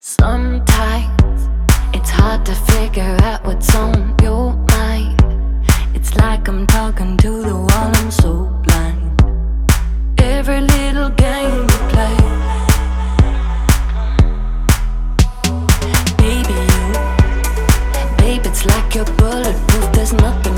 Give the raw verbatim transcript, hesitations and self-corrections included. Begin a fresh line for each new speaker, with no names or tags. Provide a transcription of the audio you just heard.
Sometimes it's hard to figure out what's on your mind. It's like I'm talking to the wall, I'm so blind. Every little game you play, baby, you, babe, it's like you're bulletproof. There's nothing